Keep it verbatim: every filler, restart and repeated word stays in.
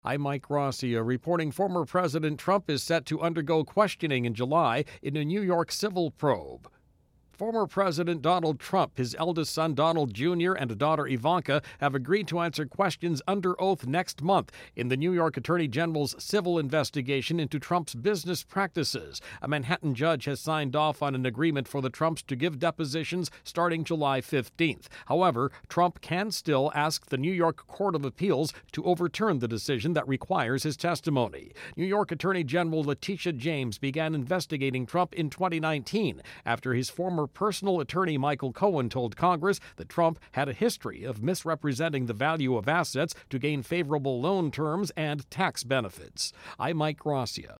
I'm Mike Rossier, reporting former President Trump is set to undergo questioning in July in a New York civil probe. Former President Donald Trump, his eldest son Donald Junior and daughter Ivanka have agreed to answer questions under oath next month in the New York Attorney General's civil investigation into Trump's business practices. A Manhattan judge has signed off on an agreement for the Trumps to give depositions starting July fifteenth. However, Trump can still ask the New York Court of Appeals to overturn the decision that requires his testimony. New York Attorney General Letitia James began investigating Trump in twenty nineteen after his former personal attorney Michael Cohen told Congress that Trump had a history of misrepresenting the value of assets to gain favorable loan terms and tax benefits. I'm Mike Rossier.